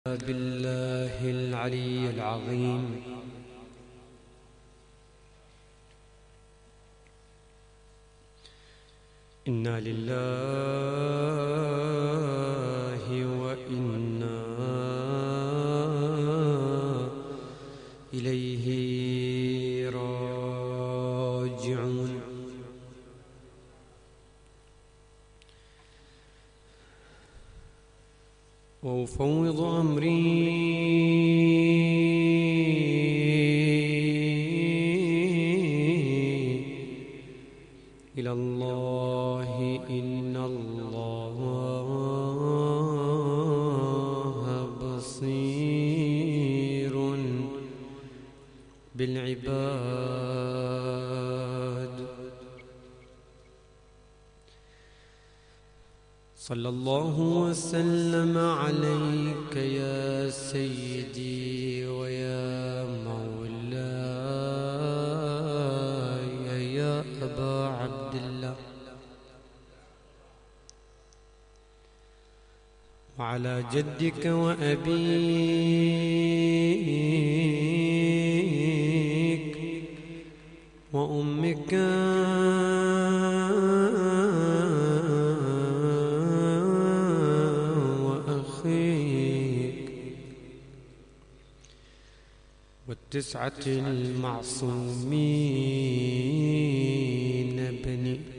بالله العلي العظيم إنا لله وإنا إليه راجعون. وأفوض أمري إلى الله إن الله بصير بالعباد. صلى الله وسلم عليك يا سيدي ويا مولاي يا أبا عبد الله، وعلى جدك وأبيك وأمك والتسعة المعصومين بنيك.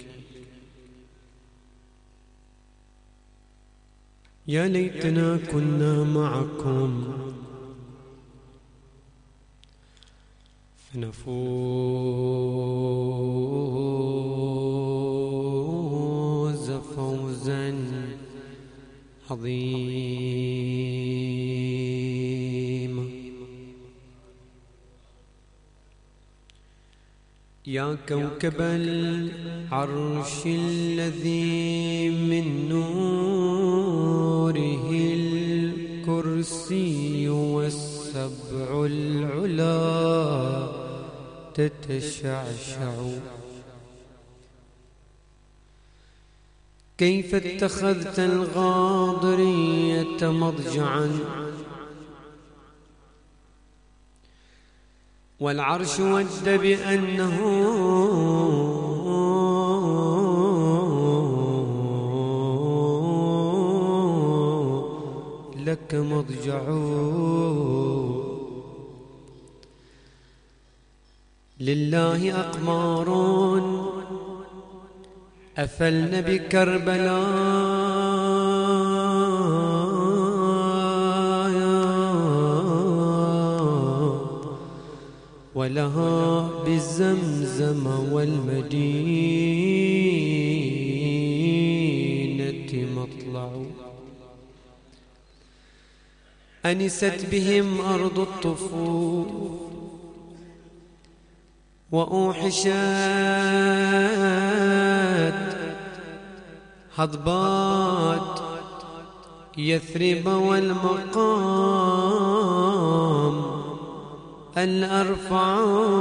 يا ليتنا كنا معكم فنفوز فوزا عظيما. يا كوكب العرش الذي من نوره الكرسي والسبع العلا تتشعشع، كيف اتخذت الغاضرية مضجعا والعرش ود بأنه لك مضجع. لله أقمار أفلن بكربلاء ولها بزمزم والمدينة مطلع، أنست بهم أرض الطفوف وأوحشت حضبات يثرب والمقام الأرفع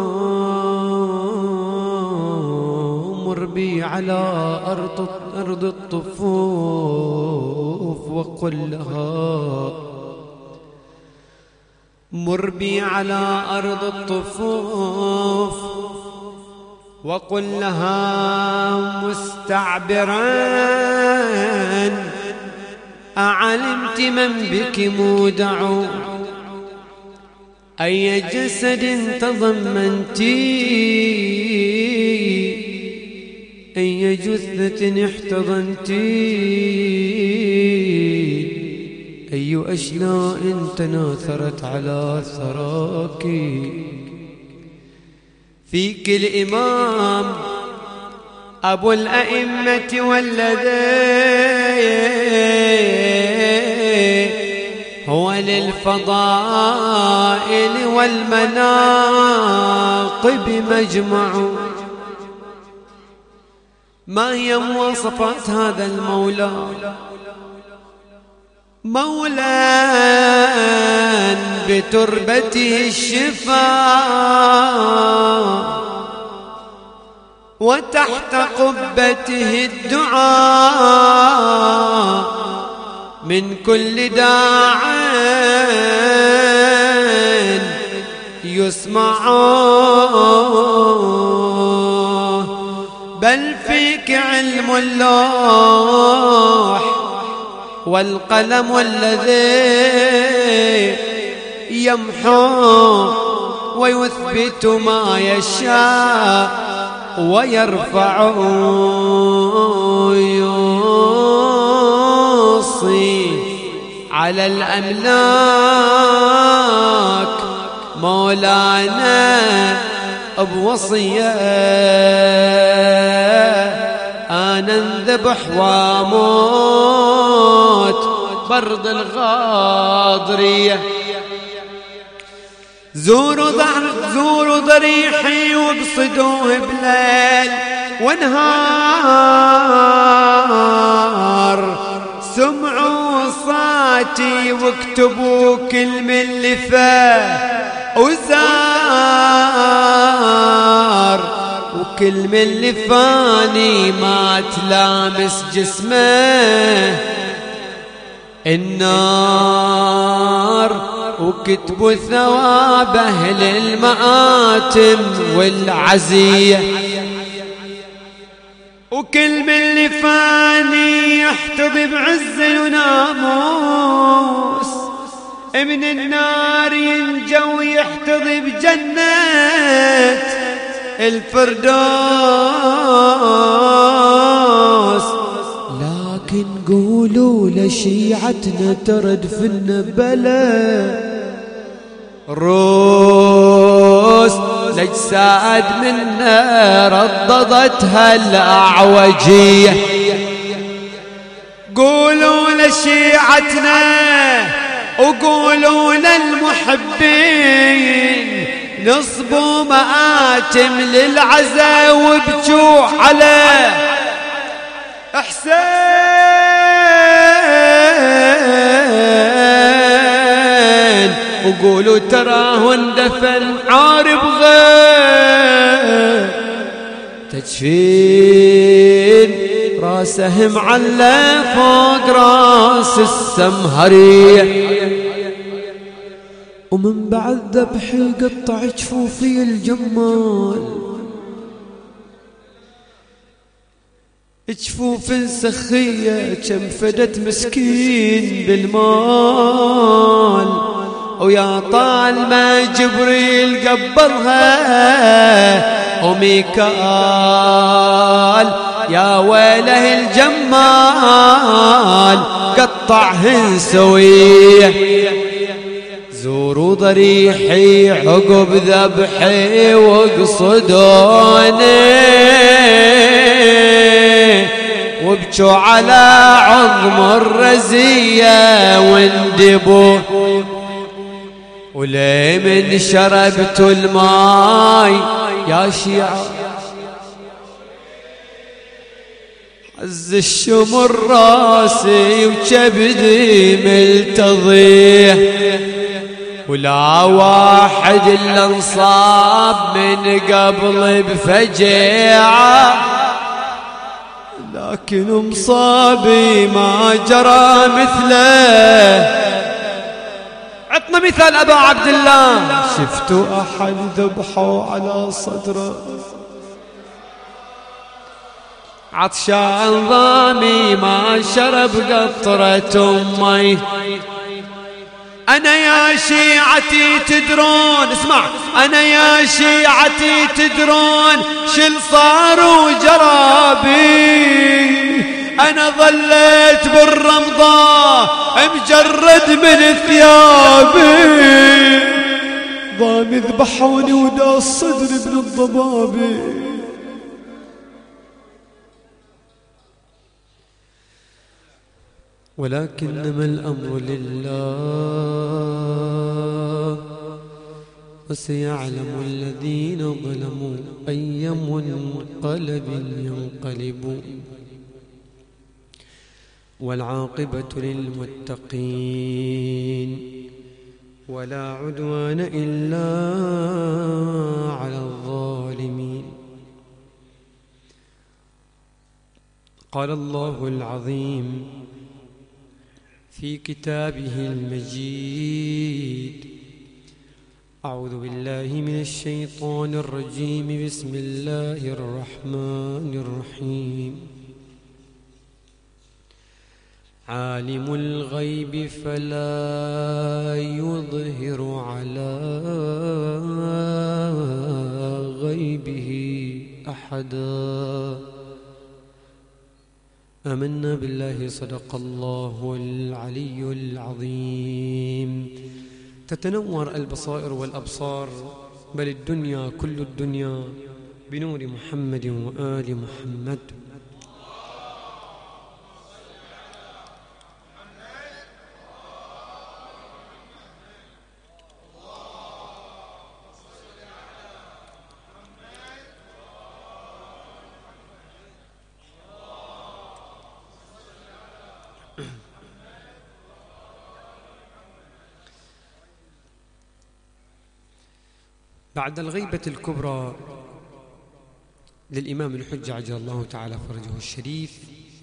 مربي على أرض الطفوف وقل لها مربي على أرض الطفوف وقل لها مستعبرا أعلمت من بك مودع، أي جسد تضمنتي أي جثة احتضنتي أي أشلاء تناثرت على ثراك. فيك الإمام أبو الأئمة والذي هو للفضائل والمناقب مجمع. ما هي مواصفات هذا المولى؟ مولى بتربته الشفاء وتحت قبته الدعاء من كل داع يسمعون، بل فيك علم اللوح والقلم الذي يمحو ويثبت ما يشاء ويرفع، يوصي على الأملاك مولانا بوصية، أنا انذبح واموت برد الغاضرية. زوروا ضريحي واقصدوه بليل ونهار، سمعوا صاتي واكتبوا كل من اللي فيه وزار، وكل من اللي فاني ما تلامس جسمه النار، وكتبوا ثواب أهل المآتم والعزية، وكل من اللي فاني يحتضي بعز وناموس من النار ينجو ويحتضي بجنة الفردوس. لكن قولوا لشيعتنا ترد في النبلة روس الأجساد منا رددتها الأعوجية. قولوا لشيعتنا وقولوا للمحبين نصبوا مآتم للعزا وابجوا على حسين، وقولوا تراه اندفن عارب غير تجفين راسه معلى فوق راس السمهرية، ومن بعد ذبحي قطع جفوفي الجمال، جفوف سخية كم فدت مسكين بالمال، ويا طال ما جبريل قبضها وميكال يا ويله الجمال قطعهن سويه. زوروا ضريحي عقب ذبحي واقصدوني وابجوا على عظم الرزية واندبوا، ولي من شربتوا الماي يا شيعة عز الشمر راسي وكبدي ملتضيه، ولا واحد الا انصاب من قبل بفجيعة، لكن مصابي ما جرى مثله. عطنا مثال أبا عبد الله. شفتوا أحد ذبحوا على صدره عطشان ضامي ما شرب قطرة مي. أنا يا شيعتي تدرون، اسمع، أنا يا شيعتي تدرون شل صار وجرابي، أنا ظليت بالرمضاء مجرد من ثيابي، ضامي ذبحوني ودا الصدر ابن الضبابي. ولكنما الأمر لله وسيعلم الذين ظلموا أي منقلب ينقلبون، والعاقبة للمتقين ولا عدوان إلا على الظالمين. قال الله العظيم في كتابه المجيد. أعوذ بالله من الشيطان الرجيم. بسم الله الرحمن الرحيم. عالم الغيب فلا يظهر على غيبه أحدا. آمنا بالله. صدق الله العلي العظيم. تتنور البصائر والأبصار، بل الدنيا كل الدنيا بنور محمد وآل محمد. بعد الغيبة الكبرى للإمام الحجة عجل الله تعالى فرجه الشريف،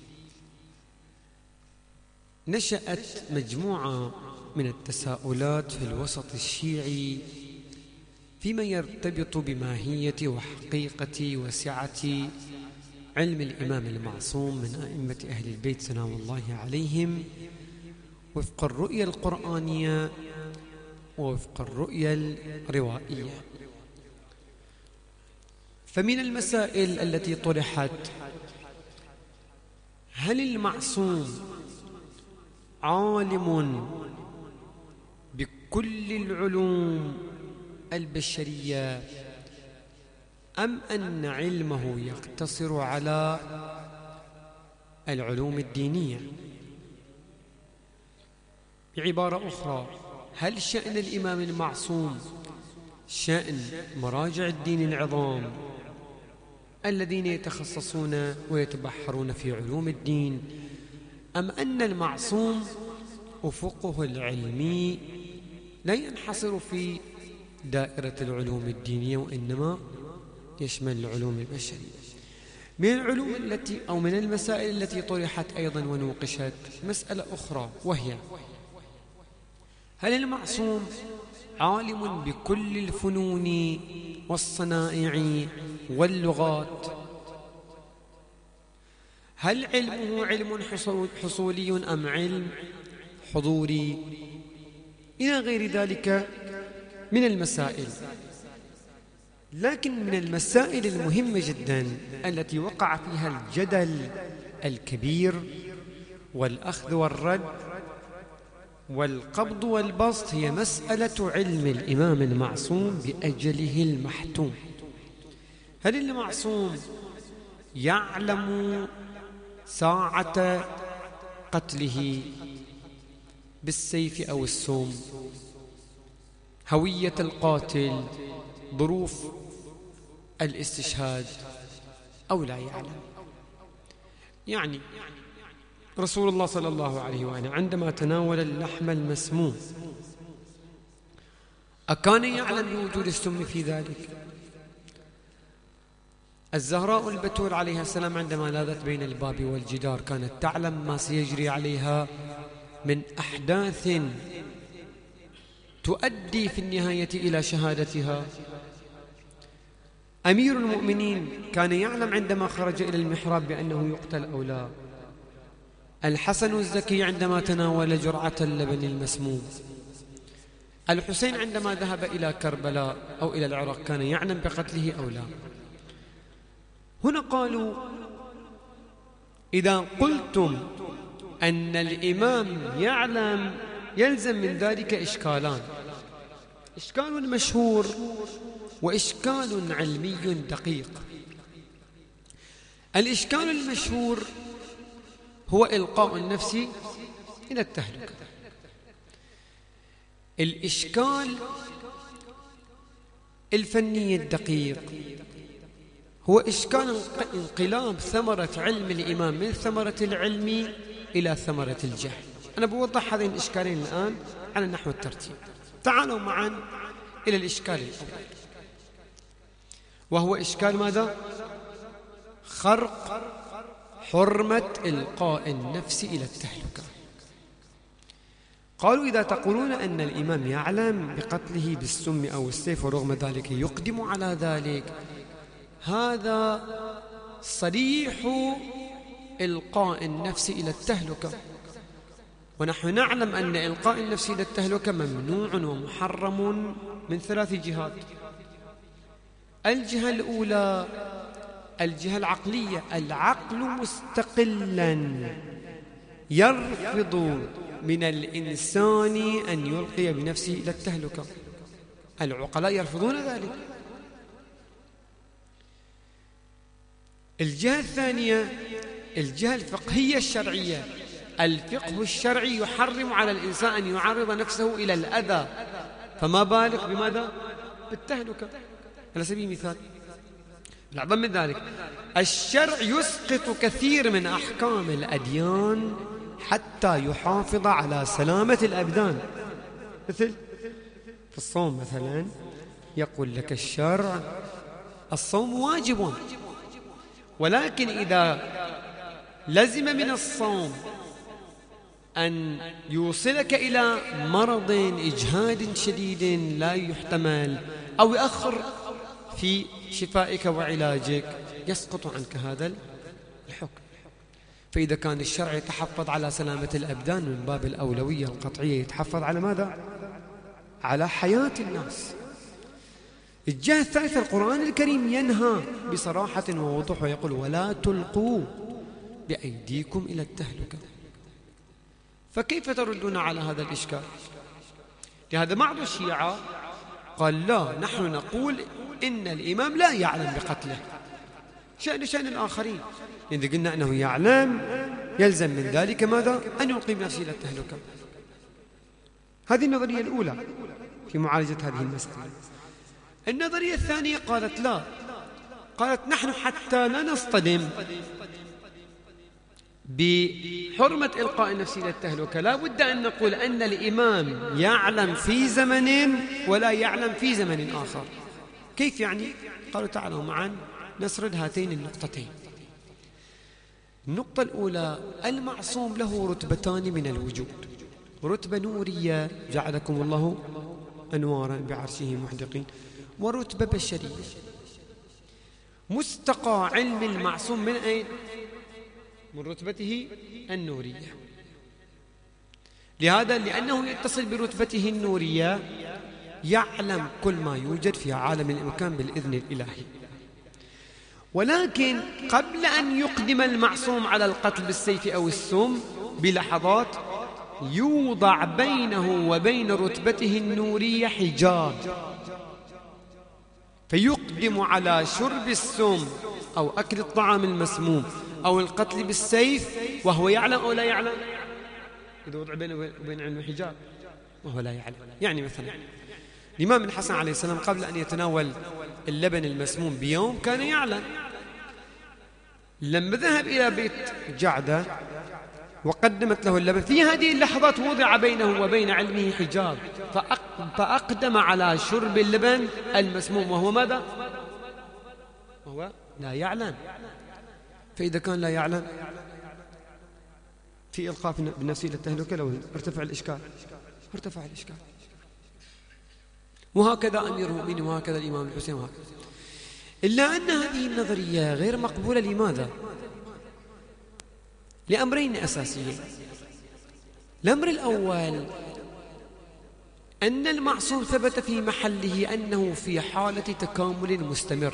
نشأت مجموعة من التساؤلات في الوسط الشيعي فيما يرتبط بماهية وحقيقة وسعة علم الإمام المعصوم من أئمة أهل البيت سلام الله عليهم، وفق الرؤية القرآنية ووفق الرؤية الروائية. فمن المسائل التي طرحت: هل المعصوم عالم بكل العلوم البشرية، أم أن علمه يقتصر على العلوم الدينية؟ بعبارة أخرى، هل شأن الإمام المعصوم شأن مراجع الدين العظام الذين يتخصصون ويتبحرون في علوم الدين، أم أن المعصوم أفقه العلمي لا ينحصر في دائرة العلوم الدينية وإنما يشمل العلوم البشرية؟ من العلوم التي أو من المسائل التي طرحت أيضا ونوقشت مسألة أخرى، وهي: هل المعصوم عالم بكل الفنون والصنائع واللغات؟ هل علمه علم حصولي أم علم حضوري؟ إلى غير ذلك من المسائل. لكن من المسائل المهمة جدا التي وقع فيها الجدل الكبير والأخذ والرد والقبض والبسط هي مسألة علم الإمام المعصوم بأجله المحتوم. هل المعصوم يعلم ساعة قتله بالسيف أو السم، هوية القاتل، ظروف الاستشهاد، أو لا يعلم؟ يعني رسول الله صلى الله عليه وآله عندما تناول اللحم المسموم أكان يعلم بوجود السم في ذلك؟ الزهراء البتول عليها السلام عندما لاذت بين الباب والجدار كانت تعلم ما سيجري عليها من أحداث تؤدي في النهاية إلى شهادتها. أمير المؤمنين كان يعلم عندما خرج إلى المحراب بأنه يقتل أو لا. الحسن الزكي عندما تناول جرعة اللبن المسموم. الحسين عندما ذهب إلى كربلاء أو إلى العراق كان يعلم بقتله أو لا. هنا قالوا: إذا قلتم أن الإمام يعلم يلزم من ذلك إشكالان: إشكال مشهور وإشكال علمي دقيق. الإشكال المشهور هو إلقاء النفس إلى التهلكة. الإشكال الفني الدقيق هو إشكال انقلاب ثمرة علم الإمام من ثمرة العلم إلى ثمرة الجهل. أنا بوضح هذين الإشكالين الآن على نحو الترتيب. تعالوا معا إلى الإشكال الأول، وهو إشكال ماذا؟ خرق حرمة إلقاء النفس إلى التهلكة. قالوا إذا تقولون أن الإمام يعلم بقتله بالسم أو السيف ورغم ذلك يقدم على ذلك، هذا صريح إلقاء النفس إلى التهلكة، ونحن نعلم أن إلقاء النفس إلى التهلكة ممنوع ومحرم من 3 جهات. الجهة الأولى الجهة العقلية، العقل مستقلا يرفض من الإنسان أن يلقي بنفسه إلى التهلكة، العقلاء يرفضون ذلك. الجهة الثانية الجهة الفقهية الشرعية، الفقه الشرعي يحرم على الإنسان أن يعرض نفسه إلى الأذى، فما بالك بماذا؟ بالتهلكة. على سبيل المثال، الأعظم من ذلك، الشرع يسقط كثير من أحكام الأديان حتى يحافظ على سلامة الأبدان. مثل في الصوم مثلا يقول لك الشرع الصوم واجب، ولكن إذا لزم من الصوم أن يوصلك إلى مرض إجهاد شديد لا يحتمل أو يؤخر في شفائك وعلاجك، يسقط عنك هذا الحكم. فإذا كان الشرع يتحفظ على سلامة الأبدان، من باب الأولوية القطعية يتحفظ على ماذا؟ على حياة الناس. الجهة الثالثة، القرآن الكريم ينهى بصراحة ووضوح ويقول ولا تلقوا بأيديكم إلى التهلكة. فكيف تردون على هذا الإشكال؟ لهذا بعض الشيعة قال لا، نحن نقول إن الإمام لا يعلم بقتله، شأن الآخرين. إذا قلنا أنه يعلم يلزم من ذلك ماذا؟ أن يلقي بنفسه إلى التهلكة. هذه النظرية الأولى في معالجة هذه المسألة. النظرية الثانية قالت لا، قالت نحن حتى لا نصطدم بحرمة إلقاء النفس إلى التهلكة لا بد أن نقول أن الإمام يعلم في زمن ولا يعلم في زمن آخر. كيف يعني؟ قالوا تعالوا معا نسرد هاتين النقطتين. النقطة الأولى، المعصوم له رتبتان من الوجود، رتبة نورية جعلكم الله أنوارا بعرشه محدقين، ورتبة بشرية. مستقى علم المعصوم من أين؟ من رتبته النورية. لهذا لأنه يتصل برتبته النورية يعلم كل ما يوجد في عالم الإمكان بالإذن الإلهي. ولكن قبل أن يقدم المعصوم على القتل بالسيف أو السم بلحظات يوضع بينه وبين رتبته النورية حجاب، فيقدم على شرب السم أو أكل الطعام المسموم أو القتل بالسيف وهو يعلم أو لا يعلم. إذا وضع بينه وبين علم حجاب وهو لا يعلم. يعني مثلا الإمام الحسن عليه السلام قبل أن يتناول اللبن المسموم بيوم كان يعلم. لما ذهب إلى بيت جعدة وقدمت له اللبن، في هذه اللحظات وضع بينه وبين علمه حجاب، فأقدم على شرب اللبن المسموم وهو ماذا؟ وهو لا يعلم. فإذا كان لا يعلم في إلقاء بالنفس إلى التهلكة لو ارتفع الإشكال. وهكذا أمير المؤمنين وهكذا الإمام الحسين وهكذا. إلا أن هذه النظرية غير مقبولة. لماذا؟ لأمرين أساسيين. الأمر الأول أن المعصوم ثبت في محله أنه في حالة تكامل مستمر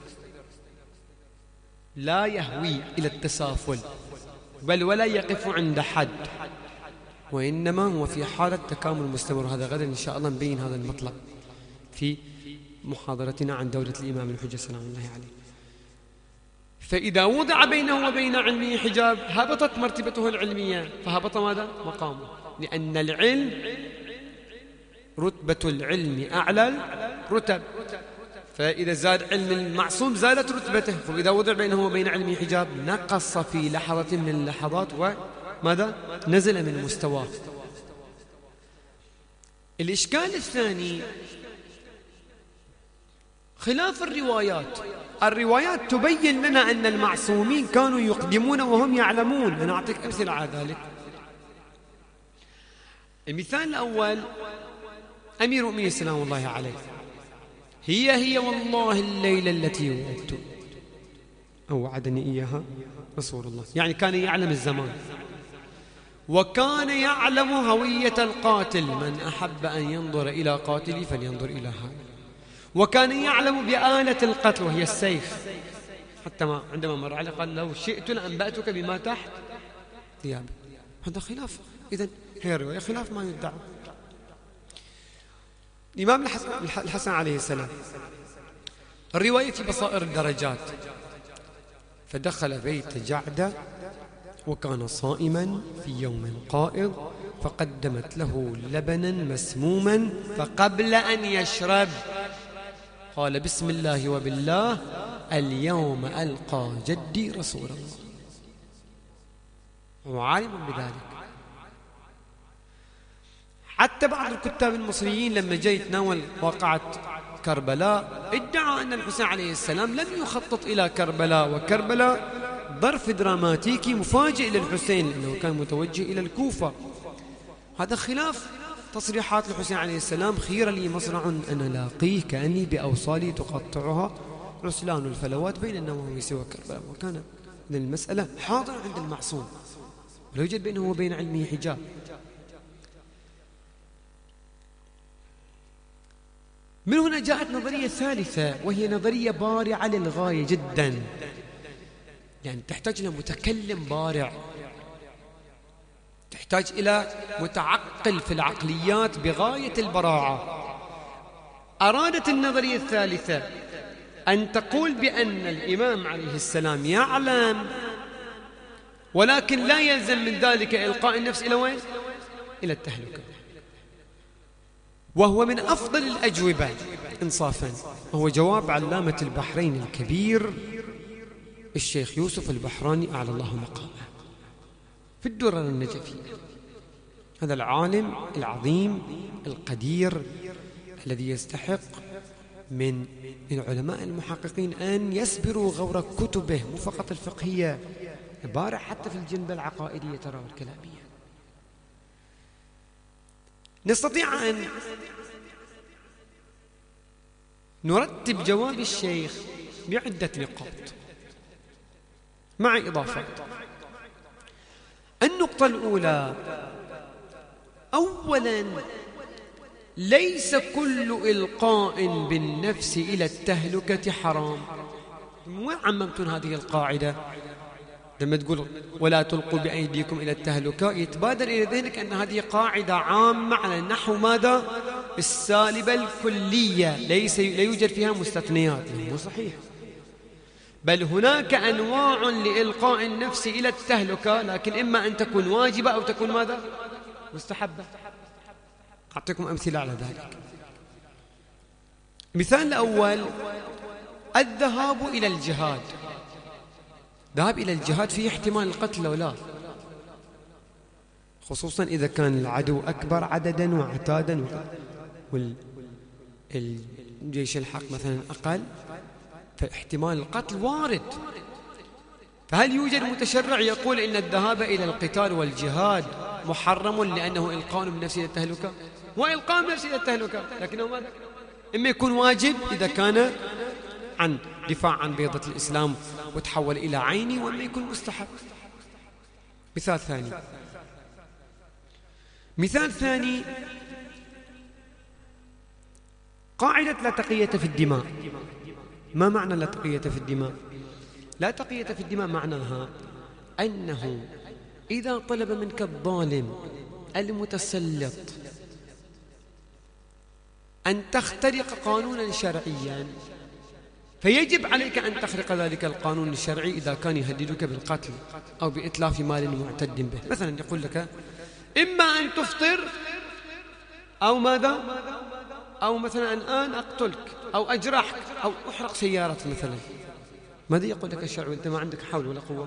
لا يهوي إلى التسافل بل ولا يقف عند حد، وإنما هو في حالة تكامل مستمر. هذا غدا إن شاء الله نبين هذا المطلب في محاضرتنا عن دولة الإمام الحجة سلام الله عليه. فإذا وضع بينه وبين علمه حجاب هبطت مرتبته العلمية، فهبط ماذا؟ مقامه، لأن العلم رتبة العلم أعلى الرتب، فإذا زاد علم المعصوم زادت رتبته. فإذا وضع بينه وبين علمه حجاب نقص في لحظة من اللحظات وماذا؟ نزل من مستواه. الإشكال الثاني خلاف الروايات تبين لنا أن المعصومين كانوا يقدمون وهم يعلمون. أنا أعطيك أمثلة على ذلك. المثال الأول أمير المؤمنين سلام الله عليه: هي والله الليلة التي وعدت، أو وعدني إياها رسول الله، يعني كان يعلم الزمان، وكان يعلم هوية القاتل، من أحب أن ينظر إلى قاتلي فلينظر إلى هذا، وكان يعلم بآلة القتل وهي السيف، حتى عندما مر عليه قال: لو شئت لأنبأتك بما تحت ثيابي. هذا خلاف، إذن هي الرواية خلاف ما يدعى. الإمام الحسن عليه السلام، الرواية في بصائر الدرجات: فدخل بيت جعدة وكان صائما في يوم قائض، فقدمت له لبنا مسموما، فقبل أن يشرب قال: بسم الله وبالله، اليوم ألقى جدي رسول الله. هو عالم بذلك. حتى بعض الكتاب المصريين لما جاء يتناول واقعة كربلاء ادعى أن الحسين عليه السلام لم يخطط إلى كربلاء، وكربلاء ظرف دراماتيكي مفاجئ للحسين لأنه كان متوجه إلى الكوفة. هذا خلاف تصريحات الحسين عليه السلام: خير لي مصرع أنا لاقيه كأني بأوصالي تقطعها رسلان الفلوات بين النواويس وكربلاء. وكان المسألة حاضرة عند المعصوم، لا يوجد بينه وبين علمه حجاب. من هنا جاءت نظرية ثالثة، وهي نظرية بارعة للغاية جدا، يعني تحتاج إلى متكلم بارع، تحتاج إلى متعقل في العقليات بغاية البراعة. أرادت النظرية الثالثة أن تقول بأن الإمام عليه السلام يعلم، ولكن لا يلزم من ذلك إلقاء النفس إلى وين؟ إلى التهلكة. وهو من أفضل الأجوبة إنصافا، وهو جواب علامة البحرين الكبير الشيخ يوسف البحراني أعلى الله مقامه في الدرر النجفية. هذا العالم العظيم القدير الذي يستحق من العلماء المحققين أن يسبروا غور كتبه، مو فقط الفقهية، بارع حتى في الجنبة العقائدية ترى والكلامية. نستطيع أن نرتب جواب الشيخ بعدة نقاط مع إضافات. النقطة الأولى: أولا، ليس كل إلقاء بالنفس إلى التهلكة حرام. وعممتون هذه القاعدة لما تقول ولا تلقوا بأيديكم إلى التهلكة، يتبادر إلى ذهنك أن هذه قاعدة عامة على نحو ماذا؟ السالبة الكلية، لا يوجد فيها مستثنيات. مو صحيح، بل هناك أنواع لإلقاء النفس إلى التهلكة، لكن إما أن تكون واجبة أو تكون ماذا؟ مستحبة. أعطيكم أمثلة على ذلك. مثال الأول: الذهاب إلى الجهاد. ذهاب إلى الجهاد فيه احتمال القتل أو لا، خصوصا إذا كان العدو أكبر عددا وعتادا والجيش الحق مثلا أقل، فاحتمال القتل وارد. فهل يوجد متشرع يقول إن الذهاب إلى القتال والجهاد محرم لأنه إلقاء بالنفس إلى التهلكة؟ وإلقاء بالنفس إلى التهلكة، لكنه ماذا؟ إما يكون واجب إذا كان عن دفاع عن بيضة الإسلام وتحول إلى عيني، وإما يكون مستحب. مثال ثاني: قاعدة لا تقية في الدماء. ما معنى لا تقية في الدماء؟ لا تقية في الدماء معناها أنه إذا طلب منك الظالم المتسلط أن تخترق قانونا شرعيا، فيجب عليك أن تخرق ذلك القانون الشرعي إذا كان يهددك بالقتل أو بإتلاف مال معتد به. مثلا يقول لك إما أن تفطر أو ماذا، أو مثلا الآن أقتلك أو أجرحك أو أحرق سيارتك مثلا. ماذا يقول لك الشرع وأنت ما عندك حول ولا قوة؟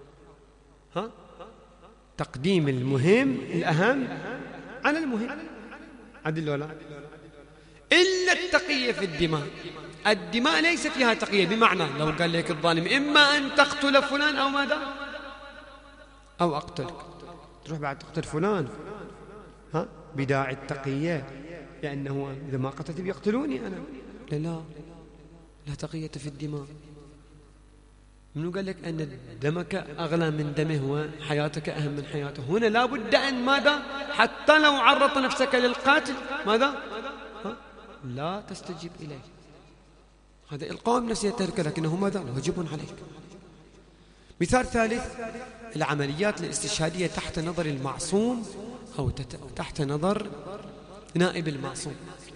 تقديم المهم الأهم على المهم. عدل ولا؟ إلا التقية في الدماء. الدماء ليس فيها تقية، بمعنى لو قال لك الظالم إما أن تقتل فلان أو ماذا، أو أقتلك، تروح بعد تقتل فلان، بداعي التقية، لأنه إذا ما قتلت بيقتلوني أنا. لا تقية في الدماء. منو قال لك أن دمك أغلى من دمه وحياتك أهم من حياته؟ هنا لا بد أن ماذا؟ حتى لو عرضت نفسك للقاتل ماذا؟ لا تستجيب إليه. هذا إلقاء بنفسية التهلكة، لكنه ماذا؟ واجب عليك. مثال ثالث: العمليات الاستشهادية تحت نظر المعصوم أو تحت نظر نائب المعصوم،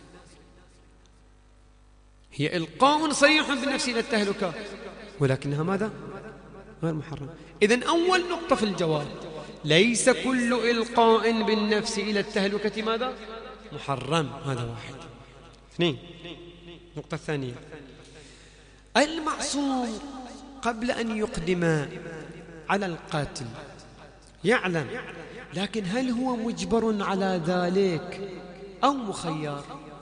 هي إلقاء صريح بالنفس إلى التهلكة، ولكنها ماذا؟ غير محرم. إذن أول نقطة في الجواب: ليس كل إلقاء بالنفس إلى التهلكة ماذا؟ محرم. هذا واحد. اثنين، النقطة الثانية: المعصوم قبل أن يقدم على القاتل يعلم، لكن هل هو مجبر على ذلك أو مخير؟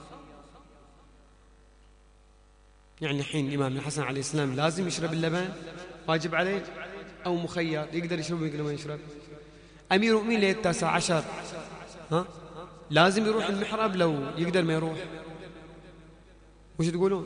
يعني حين الإمام الحسن عليه السلام لازم يشرب اللبن، واجب عليه، أو مخير يقدر يشرب ويقدر ما يشرب؟ أمير المؤمنين ليلة 19 لازم يروح المحراب لو يقدر ما يروح؟ وش تقولون؟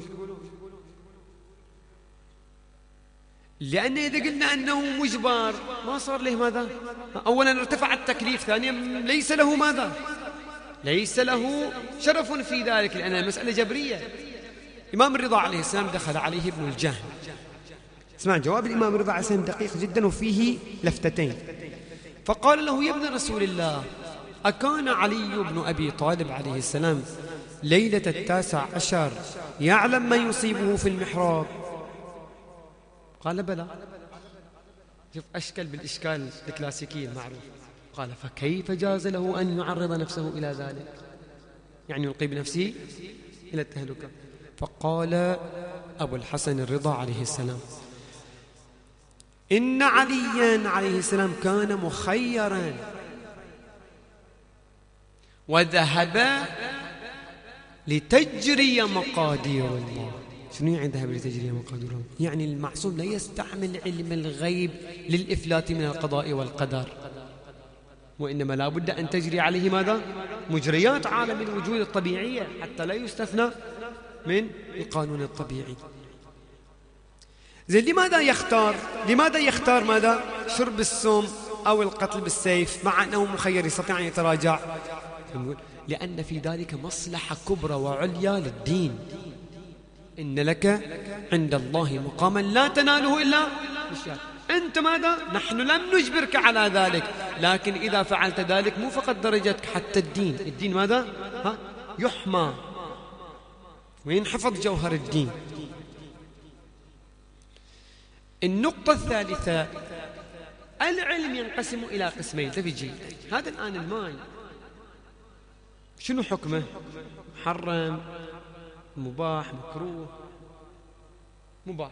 لأن إذا قلنا أنه مجبر ما صار له ماذا؟ أولا ارتفع التكليف، ثانيا ليس له ماذا؟ ليس له شرف في ذلك، لأن المسألة جبرية. إمام الرضا عليه السلام دخل عليه ابن الجهم. اسمع جواب الإمام الرضا عليه السلام دقيق جدا وفيه لفتتين. فقال له: يا ابن رسول الله، أكان علي بن أبي طالب عليه السلام ليلة 19 يعلم ما يصيبه في المحراب؟ قال: بلى. شوف أشكل بالإشكال الكلاسيكي المعروف. قال: فكيف جاز له أن يعرض نفسه إلى ذلك؟ يعني يلقي بنفسه إلى التهلكة. فقال أبو الحسن الرضا عليه السلام: إن عليا عليه السلام كان مخيرا وذهب لتجري مقادير الله. شنو يعني ذهب لتجري مقادير الله؟ يعني المعصوم لا يستعمل علم الغيب للإفلات من القضاء والقدر، وإنما لا بد أن تجري عليه ماذا؟ مجريات عالم الوجود الطبيعية حتى لا يستثنى من القانون الطبيعي. زين، لماذا يختار ماذا؟ شرب السم أو القتل بالسيف مع أنه مخير يستطيع أن يتراجع؟ لأن في ذلك مصلحة كبرى وعليا للدين. إن لك عند الله مقاما لا تناله إلا بالشهادة. أنت ماذا؟ نحن لم نجبرك على ذلك، لكن إذا فعلت ذلك مو فقط درجتك، حتى الدين ماذا؟ يحمى وينحفظ جوهر الدين. النقطة الثالثة: العلم ينقسم إلى قسمين. تفجي هذا الآن الماء شنو حكمه؟ محرم، مباح، مكروه؟ مباح.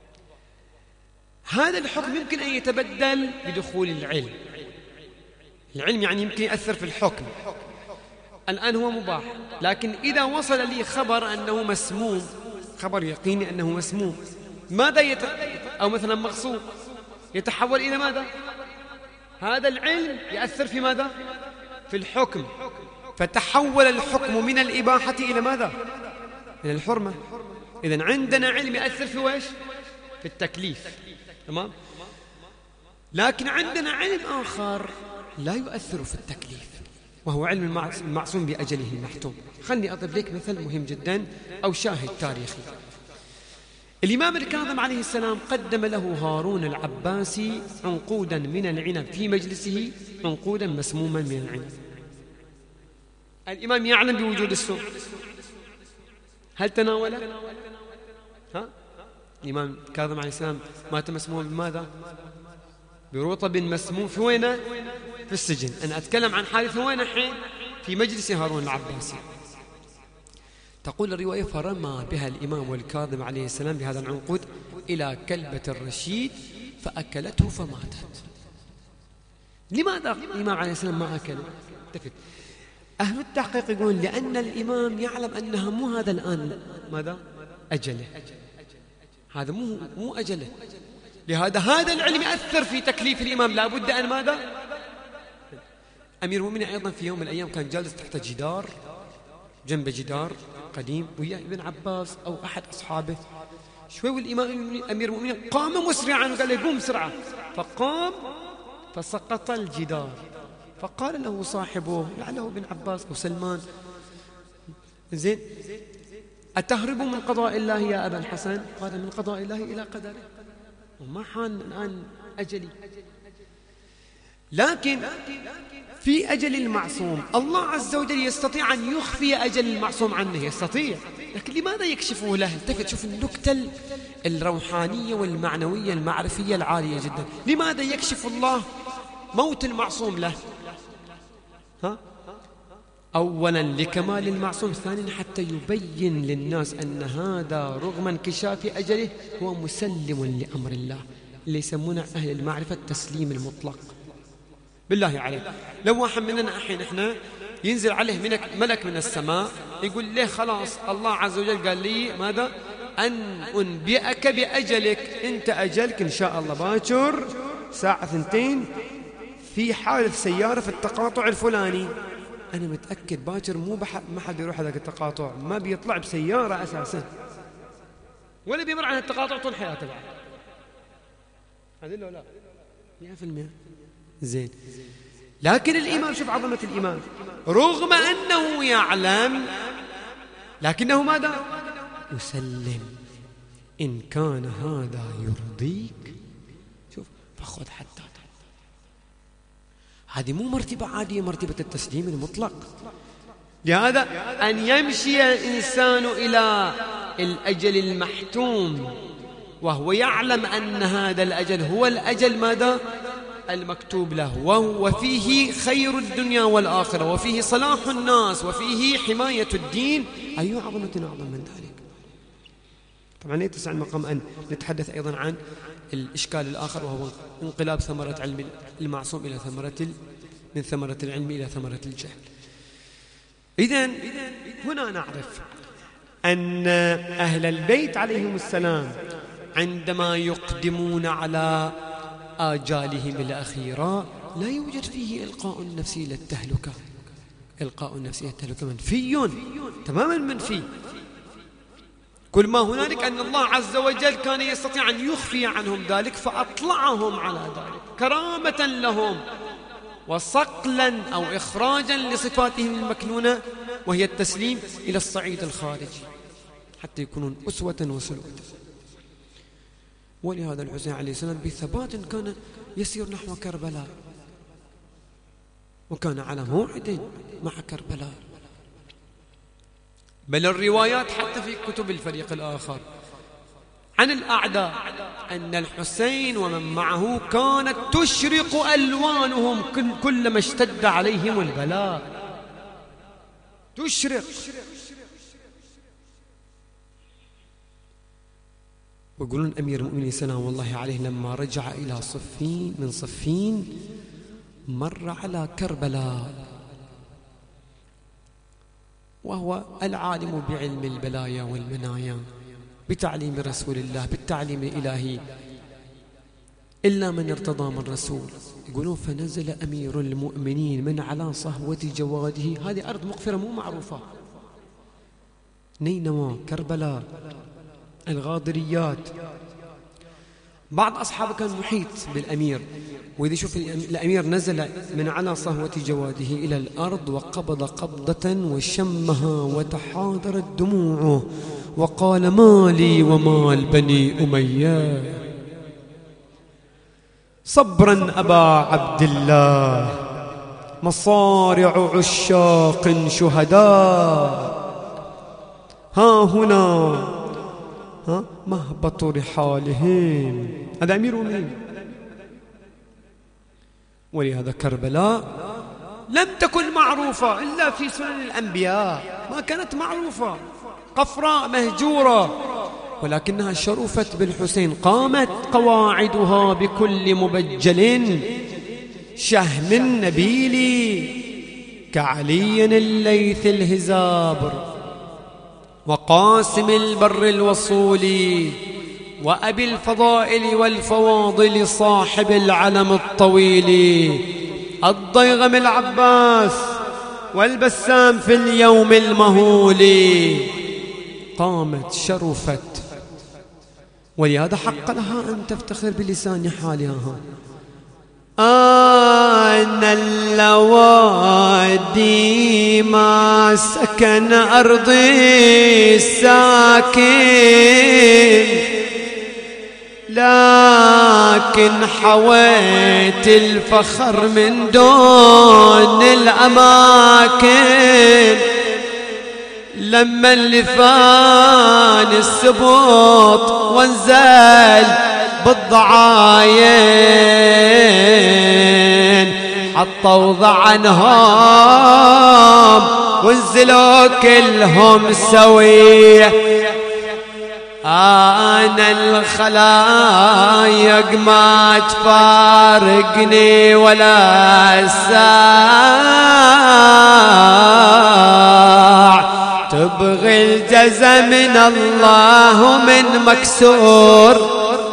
هذا الحكم يمكن أن يتبدل بدخول العلم. العلم يعني يمكن يأثر في الحكم. الآن هو مباح، لكن إذا وصل لي خبر أنه مسموم، خبر يقيني أنه مسموم، ماذا أو مثلا مغصوب، يتحول إلى ماذا؟ هذا العلم يأثر في ماذا؟ في الحكم، فتحول الحكم من الإباحة إلى ماذا؟ إلى الحرمة. إذن عندنا علم يأثر في وإيش؟ في التكليف، تمام؟ لكن عندنا علم آخر لا يؤثر في التكليف، وهو علم المعصوم بأجله المحتوم. خلني أضرب لك مثل مهم جدا أو شاهد تاريخي. الإمام الكاظم عليه السلام قدم له هارون العباسي عنقودا من العنب في مجلسه، عنقودا مسموما من العنب. الإمام يعلم بوجود السم، هل تناوله؟ الإمام الكاظم عليه السلام مات مسموما بماذا؟ برطب مسموم. في وينه؟ في السجن. أنا أتكلم عن حادث وين الحين؟ في مجلس هارون العباسي. تقول الرواية: فرمى بها الإمام الكاظم عليه السلام بهذا العنقود إلى كلبة الرشيد فأكلته فماتت. لماذا الإمام عليه السلام ما أكله؟ أهل التحقيق يقولون لأن الإمام يعلم أنها مو هذا الآن ماذا؟ أجله، هذا مو أجله. لهذا هذا العلم يأثر في تكليف الإمام، لا بد أن ماذا؟ أمير المؤمنين أيضا في يوم من الأيام كان جالس تحت جدار، جنب جدار قديم، وياه ابن عباس أو أحد أصحابه. شوي والإمام أمير المؤمنين قام مسرعا وقال له قوم بسرعة، فقام فسقط الجدار. فقال له صاحبه لعله ابن عباس أو سلمان: زين، أتهرب من قضاء الله يا أبا الحسن؟ قال: من قضاء الله إلى قدره، وما حان الآن أجلي. لكن في أجل المعصوم الله عز وجل يستطيع أن يخفي أجل المعصوم عنه، يستطيع، لكن لماذا يكشفه له؟ التفت شوف النكتة الروحانية والمعنوية المعرفية العالية جدا. لماذا يكشف الله موت المعصوم له؟ أولا لكمال المعصوم، ثانيا حتى يبين للناس أن هذا رغم انكشاف أجله هو مسلم لأمر الله، اللي يسمونه أهل المعرفة التسليم المطلق. بالله عليك، لو واحد مننا الحين احنا ينزل عليه ملك من السماء يقول له خلاص الله عز وجل قال لي ماذا؟ أن أنبئك بأجلك، أنت أجلك إن شاء الله باكر ساعة 2 في حادث سيارة في التقاطع الفلاني. أنا متأكد باكر ما حد يروح هذاك التقاطع، ما بيطلع بسيارة أساسا، ولا بيمر عن التقاطع طول حياته بعد. هذا لا 100%. زين، لكن الإمام شوف عظمة الإمام، رغم أنه يعلم لكنه ماذا؟ يسلم. إن كان هذا يرضيك شوف فخذ حتى. هذه مو مرتبة عادية، مرتبة التسليم المطلق. لهذا أن يمشي الإنسان إلى الأجل المحتوم وهو يعلم أن هذا الأجل هو الأجل ماذا؟ المكتوب له، وهو فيه خير الدنيا والآخرة، وفيه صلاح الناس، وفيه حماية الدين، أي عظمة أعظم من ذلك؟ طبعا لا يتسع المقام أن نتحدث أيضا عن الإشكال الآخر، وهو انقلاب ثمرة علم المعصوم إلى من ثمرة العلم إلى ثمرة الجهل. إذن هنا نعرف أن أهل البيت عليهم السلام عندما يقدمون على آجالهم الأخيرة لا يوجد فيه إلقاء النفسي للتهلكة. إلقاء النفسي للتهلكة منفي تماما، منفي. كل ما هنالك أن الله عز وجل كان يستطيع أن يخفي عنهم ذلك فأطلعهم على ذلك كرامة لهم وصقلا أو إخراجا لصفاتهم المكنونة، وهي التسليم إلى الصعيد الخارجي، حتى يكونون أسوة وسلوة. ولهذا الحسين عليه السلام بثبات كان يسير نحو كربلاء، وكان على موعد مع كربلاء. بل الروايات حتى في كتب الفريق الآخر عن الأعداء أن الحسين ومن معه كانت تشرق ألوانهم كلما اشتد عليهم البلاء، تشرق. ويقولون أمير المؤمنين سلام الله عليه لما رجع إلى صفين مر على كربلاء، وهو العالم بعلم البلايا والمنايا بتعليم رسول الله، بالتعليم الإلهي، إلا من ارتضى من رسول. يقولون فنزل أمير المؤمنين من على صهوة جواده. هذه أرض مغفرة مو معروفة، نينوى، كربلاء، الغاضريات. بعض أصحابه كان محيط بالأمير، وإذا شوف الأمير نزل من على صهوة جواده إلى الأرض وقبض قبضة وشمها وتحاضرت دموعه وقال: ما لي ومال بني أمية، صبرا أبا عبد الله، مصارع عشاق شهداء، ها هنا مهبط رحالهم. هذا أمير المؤمنين. ولهذا كربلاء لم تكن معروفة إلا في سنن الأنبياء، ما كانت معروفة، قفراء مهجورة، ولكنها شرفت بالحسين، قامت قواعدها بكل مبجل شهم نبيل كعلي الليث الهزابر وقاسم البر الوصول وأبي الفضائل والفواضل صاحب العلم الطويل الضيغم العباس والبسام في اليوم المهول قامت شرفت، ولهذا حق لها أن تفتخر بلسان حالها. أنا اللوادي ما سكن أرضي الساكن، لكن حويت الفخر من دون الأماكن. لما اللي فان السبوط وانزل بالضعاين، حطوا ضعنهم وانزلوا كلهم سويه. أنا الخلايق ما تفارقني ولا الساع، تبغي الجزا من الله من مكسور،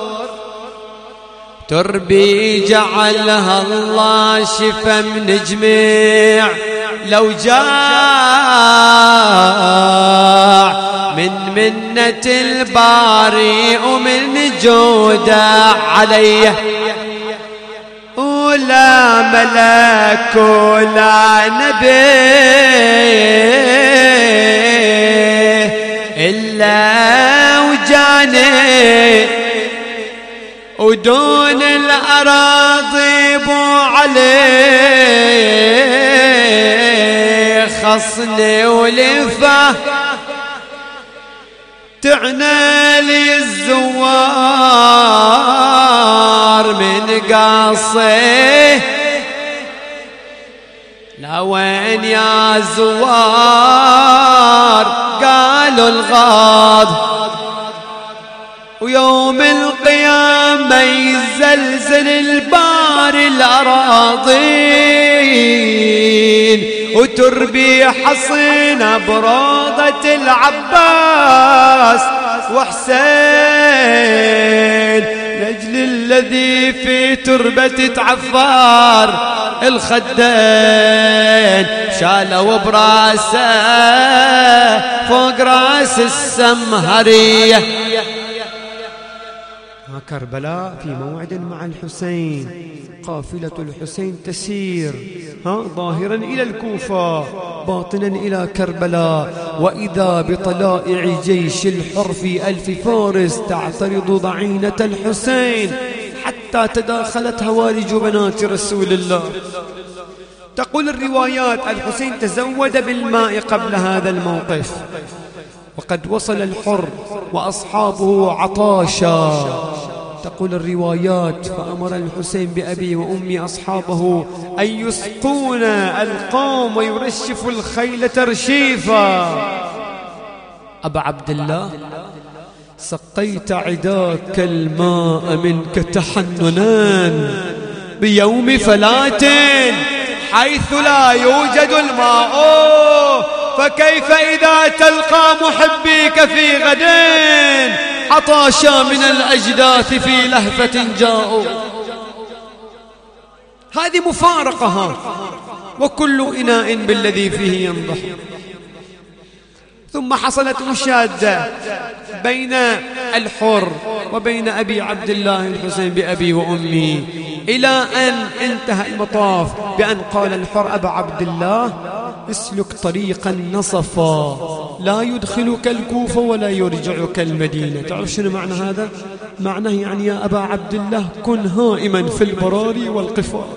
تربي جعلها الله شفا من جميع. لو جاع من منة الباري ومن جوده عليه، ولا ملك ولا نبي إلا وجاني، ودون الأراضي بو عليه خصني ولفه، تعنى لي الزوار من قاصيه. لا وين يا زوار؟ قالوا الغاض، ويوم القيامة يزلزل الباري الأراضين، وتربي حصينة بروضة العباس وحسين، لأجل الذي في تربة عفار الخدين شالوا براسه فوق راس السمهرية. كربلاء في موعد مع الحسين، قافلة الحسين تسير ظاهرا إلى الكوفة باطنا إلى كربلاء، وإذا بطلائع جيش الحر في 1000 فارس تعترض ضعينة الحسين، حتى تداخلت هوارج بنات رسول الله. تقول الروايات الحسين تزود بالماء قبل هذا الموقف، وقد وصل الحر وأصحابه عطاشا. تقول الروايات فأمر الحسين بأبي وأمي أصحابه أن يسقون القوم ويرشفوا الخيل ترشيفا. أبا عبد الله، سقيت عداك الماء منك تحننا بيوم فلاة حيث لا يوجد الماء، فكيف إذا تلقى محبيك في غدين عطاشا من الأجداث في لهفة جاءوا. هذه مفارقة، وكل إناء بالذي فيه ينضح. ثم حصلت مشادة بين الحر وبين أبي عبد الله الحسين بأبي وأمي، إلى أن انتهى المطاف بأن قال الحر أبا عبد الله اسلك طريقا نصفا لا يدخلك الكوفة ولا يرجعك المدينة. تعرف شنو معنى هذا؟ معناه يعني يا أبا عبد الله كن هائما في البراري والقفار.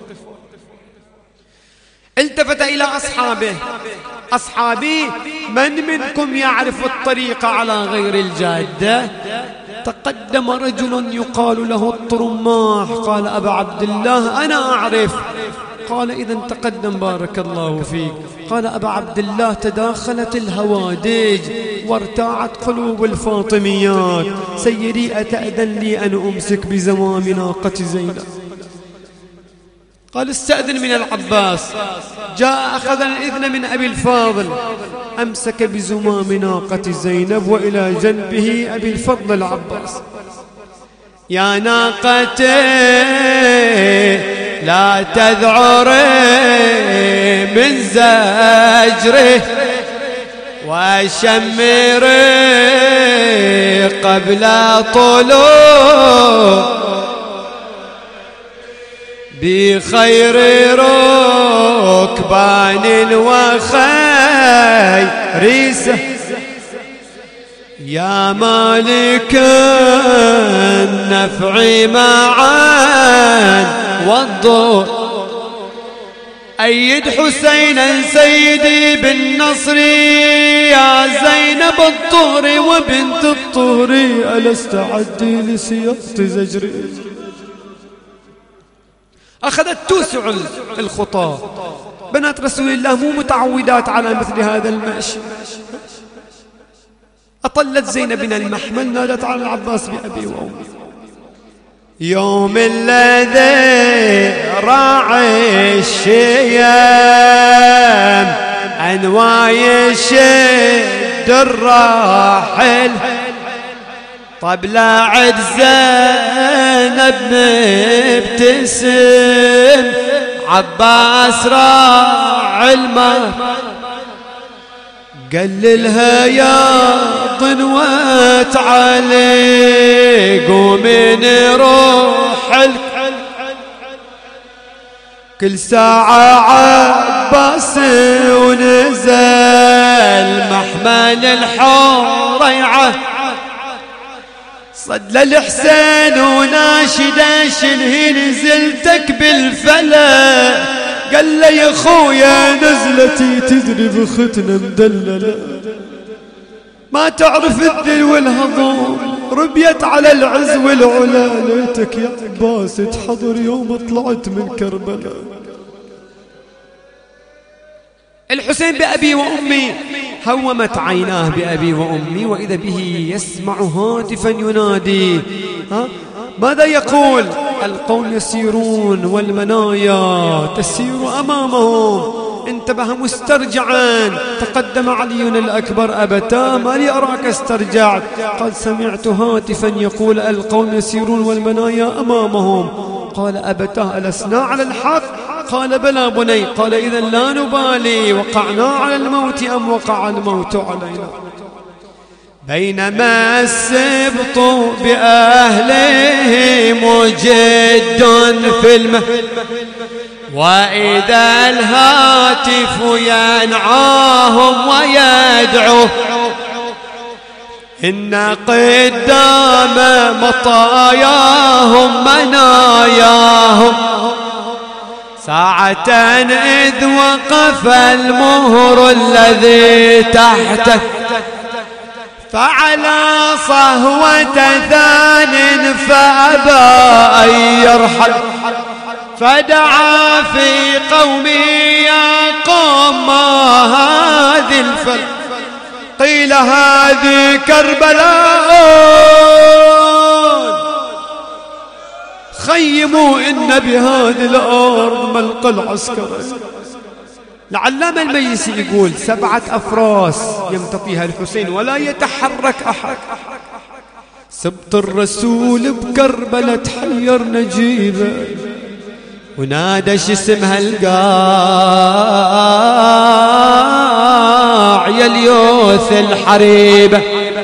التفت إلى أصحابه: أصحابي، من منكم يعرف الطريق على غير الجادة؟ تقدم رجل يقال له الطرماح، قال أبا عبد الله أنا أعرف. قال إذن تقدم بارك الله فيك. قال أبا عبد الله تداخلت الهوادج وارتاعت قلوب الفاطميات، سيدي أتأذن لي أن أمسك بزمام ناقة زينب؟ قال استأذن من العباس. جاء أخذ الإذن من أبي الفاضل، أمسك بزمام ناقة زينب وإلى جنبه أبي الفضل العباس. يا ناقتي لا تذعري من زجره وشمري قبل طلوع بخير ركبان وخير يا مالك النفع معا والضر أيد حسينا سيدي بالنصر يا زينب الطهر وبنت الطهر ألا استعدي لسياط زجري. أخذت توسع الخطى. بنات رسول الله مو متعودات على مثل هذا المشي. أطلت زينب المحمل نادت على العباس بأبي وأمي. يوم الذي راعي الشيام أنواي شد الراحل طبلة عد زينب مبتسم عباس راعي الماء قللها يا ضنوات علي قومي نروح كل ساعة عباس ونزل محمل الحريعة صد للحسين وناشده شنهي نزلتك بالفلا قال لي يا خويا نزلتي تدري بختنا مدللة ما تعرف الذل والهضم ربيت على العز والعلا ليتك يا عباس تحضر يوم طلعت من كربلاء. الحسين بأبي وأمي هومت عيناه بأبي وأمي وإذا به يسمع هاتفا ينادي ماذا يقول؟ القوم يسيرون والمنايا تسير أمامهم. انتبه مسترجعا تقدم علي الأكبر أبتا ما لي أراك استرجعت؟ قد سمعت هاتفا يقول القوم يسيرون والمنايا أمامهم. قال أبتاه ألسنا على الحق؟ قال بلى بني. قال إذا لا نبالي وقعنا على الموت أم وقع الموت علينا. بينما السبط بأهله مجد في وإذا الهاتف ينعاهم ويدعو إن قدام مطاياهم مناياهم ساعة إذ وقف المهر الذي تحته فعلى صهوة ثان فأبى أن يرحل فدعا في قومه يا قوم ما هذه الفل قيل هذه كربلاء خيموا إن بهذه الأرض ملقى العسكري. العلامة الميسي يقول 7 أفراس يمتطيها الحسين ولا يتحرك أحد. سبط الرسول بكربلة تحير نجيبه ونادى اسمها القاع يا اليوث الحريبة.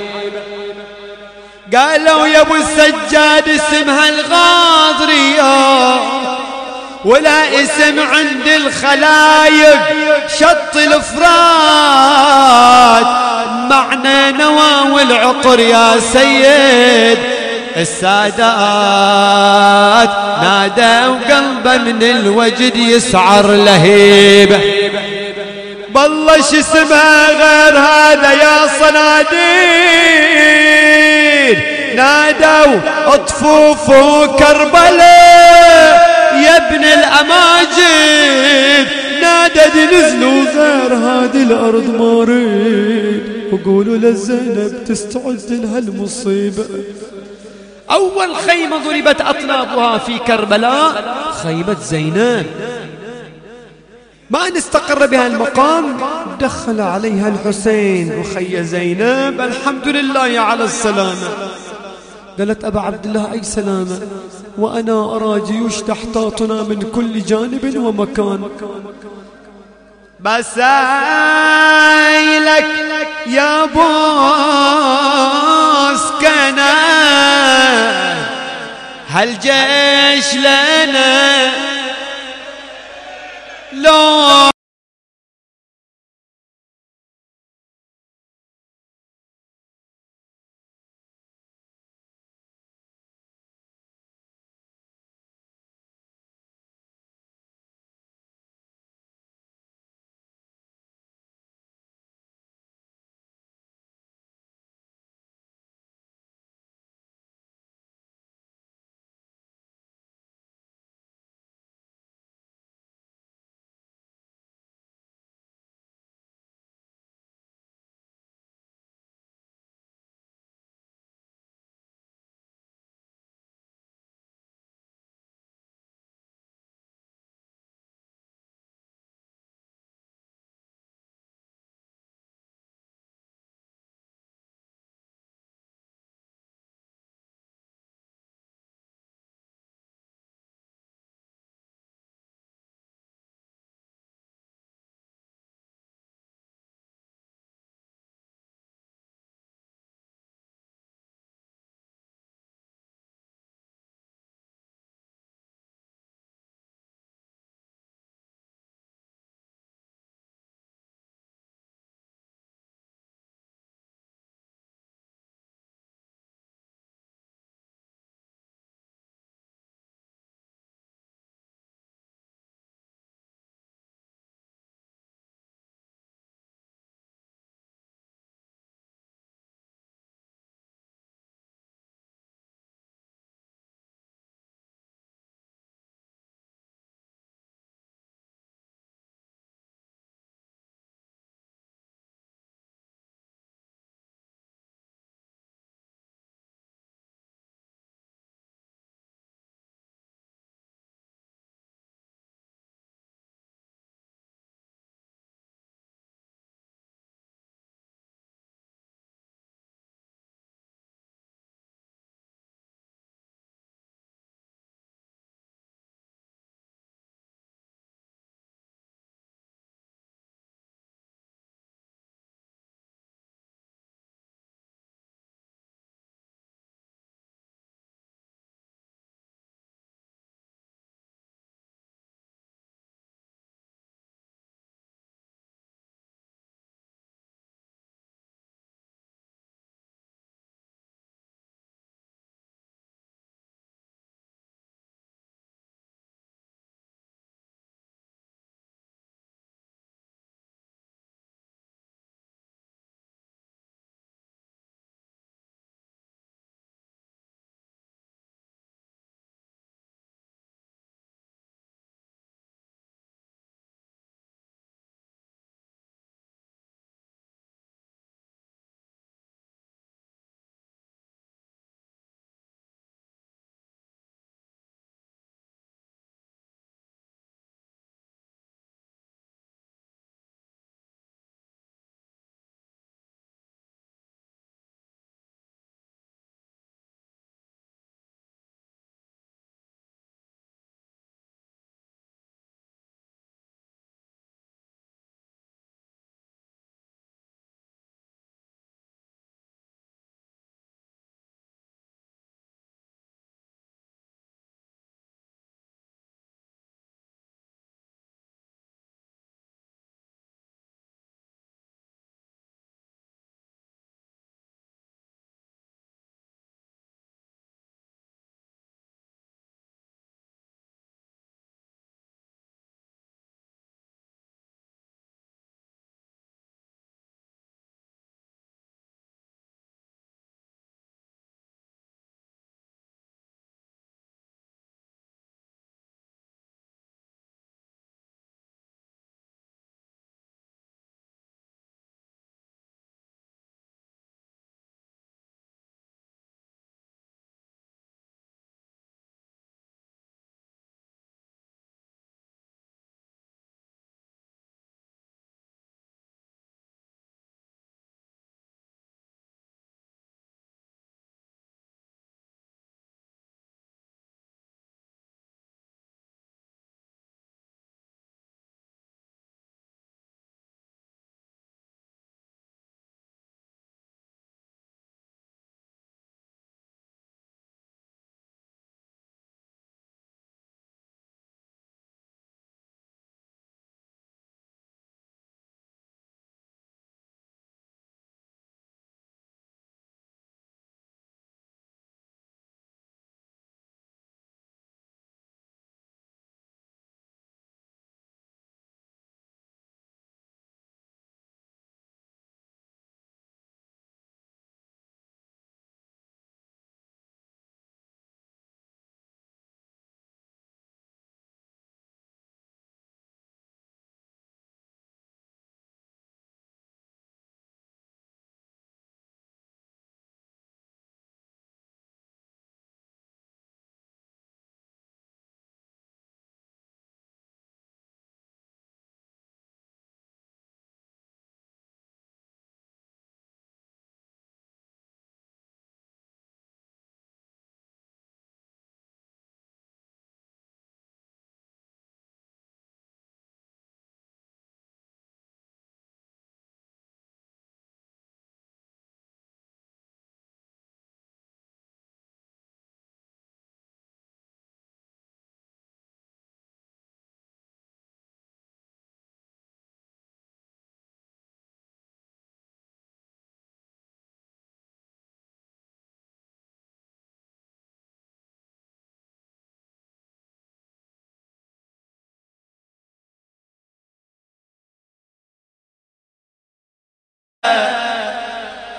قالوا يا ابو السجاد اسمها الغاضرية ولا اسم عند الخلايق شط الفرات معنى نوى والعقر يا سيد السادات نادى وقلبه من الوجد يسعر لهيبه. بالله شو اسمها غير هذا يا صناديد نادوا اطفوف كربلاء يا ابن الأماجد نادد نزلوا غير هذه الأرض ما ريد وقولوا للزينب تستعد لها المصيبة. أول خيمة ضربت أطنابها في كربلاء خيمة زينب. ما نستقر بها المقام دخل عليها الحسين وخي زينب الحمد لله على السلامة. قالت أبا عبد الله أي سلامة؟ وأنا أرى جيوش تحتاطنا من كل جانب ومكان. بسايلك يا بوسكنة هالجيش لنا لو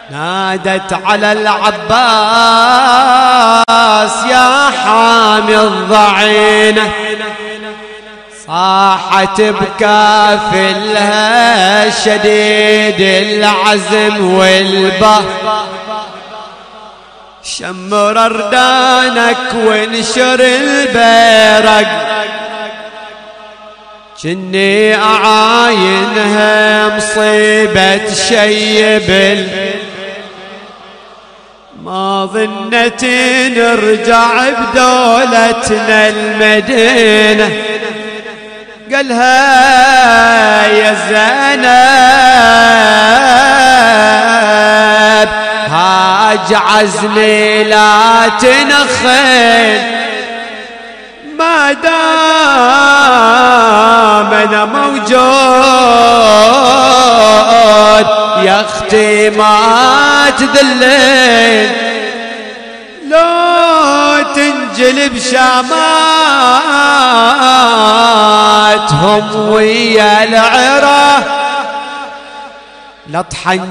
نادت على العباس يا حامي الضعينة، صاحت بكافلها شديد العزم والبه، شمر اردانك وانشر البيرق، جني اعاينها مصيبة شيب، ما ظنت نرجع بدولتنا المدينة، قالها يا زينب هاج عزمي لا تنخل، ما دام انا موجود يا اختي ما تذلين، لو تنجلب شاماتهم ويا العرا، لطحن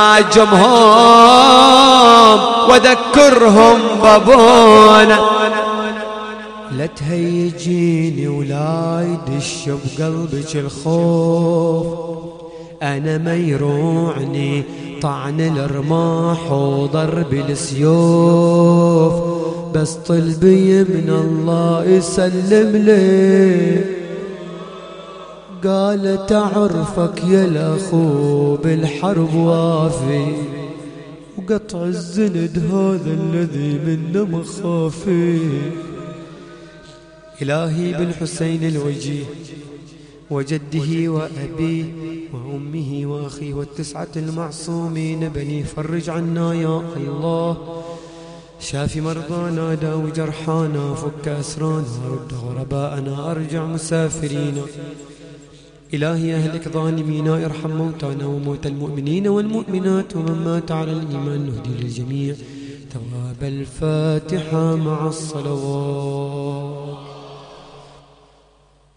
جماجمهم وذكرهم بابونا، لا تهيجيني ولا يدش بقلبك الخوف، أنا ما يروعني طعن الرماح وضرب السيوف، بس طلبي من الله يسلم لي، قال تعرفك يا الأخو بالحرب وافي، وقطع الزند هذا الذي منه مخافي. إلهي بالحسين الوجيه وجده وأبيه وأمه وأخيه والتسعة المعصومين بني، فرج عنا يا الله، شافي مرضانا داوي جرحانا، فك أسرانا رد غرباءنا، أرجع مسافرين. إلهي أهلك ظالمين، ارحم موتانا وموتى المؤمنين والمؤمنات ومن مات على الإيمان، نهدي للجميع ثواب الفاتحة مع الصلوات.